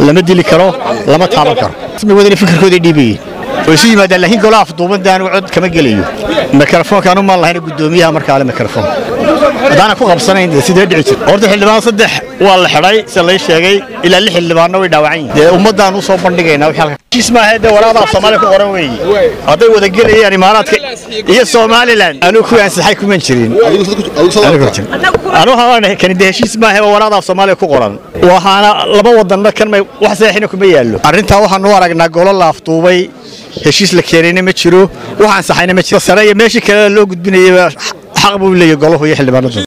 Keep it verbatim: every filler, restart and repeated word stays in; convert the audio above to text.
lama dili karo lama taaban karo isma wadani fikirkooda dhiibay وشي ما دلهين قلاف دوبن دان وعد كما قليو ميكروفون كانوا ما الله هنا قدوميها marka على ميكروفون hadana ku qabsanayn sidee dhicid horta xildhibaan saddex waa la xiray salay sheegay ila lix xildhibaano way dhaawaceen ee ummadaan u soo bandhigayna waxa ismaa hada walaada Soomaaliya ku qoran weey haday wada galayaan imaaraadka iyo Soomaaliland anu ku ansaxay kuma jirin anu hawana kan heshiis ma aha walaada Soomaaliya ku qoran waxaana laba wadan kan wax saxiixina kuma yaalo arinta waxaan u aragnaa golo laaftuubay heshiis la keenayna ma jiro waxaan saxayna ma jiro sareeyo meeshii kale loo gudbinayay xaq buu leeyahay golaha iyo xildhibaanada